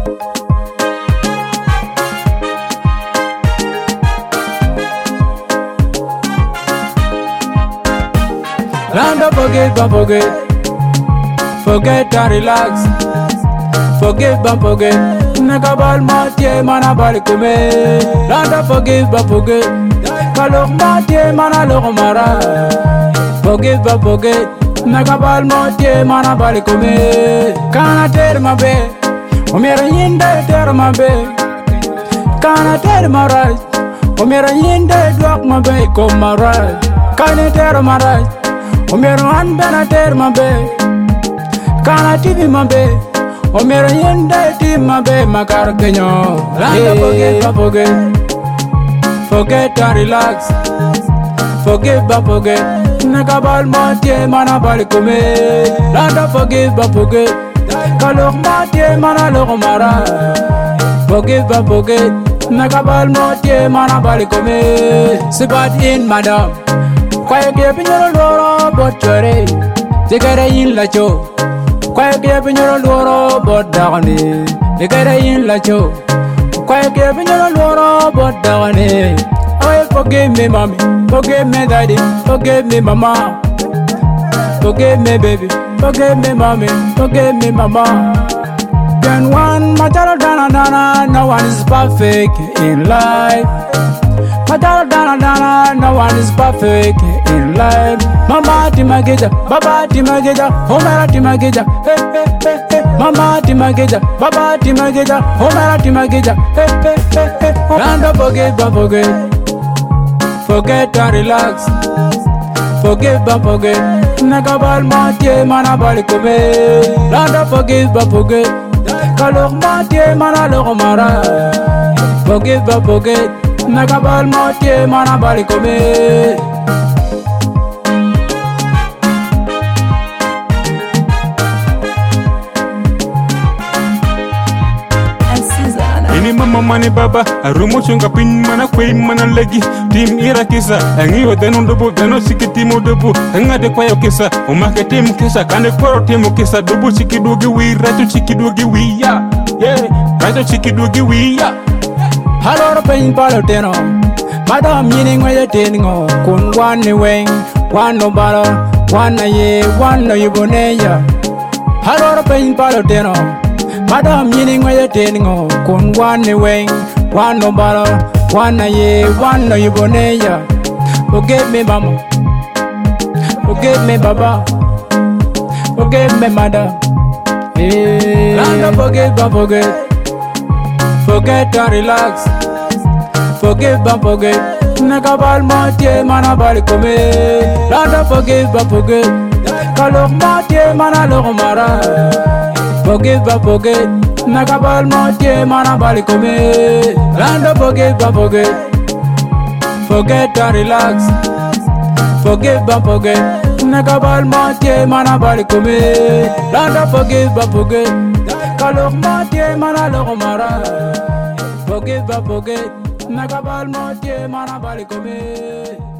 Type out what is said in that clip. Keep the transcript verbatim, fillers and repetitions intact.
Land of forget and forget, forget and relax. Forgive and forget, nakabal matye mana balikume. Land of forgive and forget, kalok matye mana lokomara. Forgive and forget, nakabal matye mana balikume. Kana ter mabe, umera yinde ter mabe. Kana ter marai, umera yinde dwak mabe komarai. Kana ter marai. Omero an bena ter mabe, kana tivi mabe. Omero yende ti mabe makar kenyo. Landa forget and forget, forget and relax. Forgive and forget, nakabal matye mana balikume. Landa forgive and forget, kalok matye mana lokomara. Forgive and forget, nakabal matye mana balikume. Sibat in madam. Kwaya kia pinyoro loro botore, tikere yin la cho. Kwaya kia pinyoro loro bot dagane, tikere yin la cho. Kwaya kia pinyoro loro bot dagane. Oh, forgive me, mommy, forgive me, daddy, forgive me, mama. Forgive me, baby, forgive me, mommy, forgive me, mama. Then one, matalo dana dana, no one is perfect in life. Matalo dana dana, no one is perfect in life. Mama timageja, baba timageja, homera timageja, hey hey hey hey. Mama timageja, baba timageja, homera timageja, hey hey hey hey. Land of forget and forget, forget and relax. Forgive and forget, nakabal matye mana balikume. Land of forgive and forget, kalok matye mana lokomara. Forgive and forget, nakabal matye mana balikume. Ini mama mani baba, arumo chunga pin mana kwe mana legi. Team ira kisa, angi wa deno dubu, deno siki timu dubu. Anga de kwayo kisa, umake team kisa, kane koro timu kisa. Dubu chiki dugi wi, rato chiki dugi wi ya. Yeah, rato chiki dugi wi ya. Haloro pen palo teno, madam yini ngwe teningo. Kun wani weng, wano balo, wana ye, wano yuboneya. Haloro pen palo teno. Madam yini ngwe teningo, kun wani weng, wano balo, wana ye, wano yuboneya. Forgive me mama, forgive me baba, forgive me mother. Hey. Landa forgive and forget, forget and relax. Forgive and forget, nakabal matye mana balikume. Landa forgive and forget, kalok matye mana lokomara. Forgive and forget, nakabal matye mana balikume. Landa forgive and forget, forget and relax. Forgive and forget, nakabal matye mana balikume. Landa forgive and forget, kalok matye mana lokomara. Forgive and forget, nakabal matye mana balikume.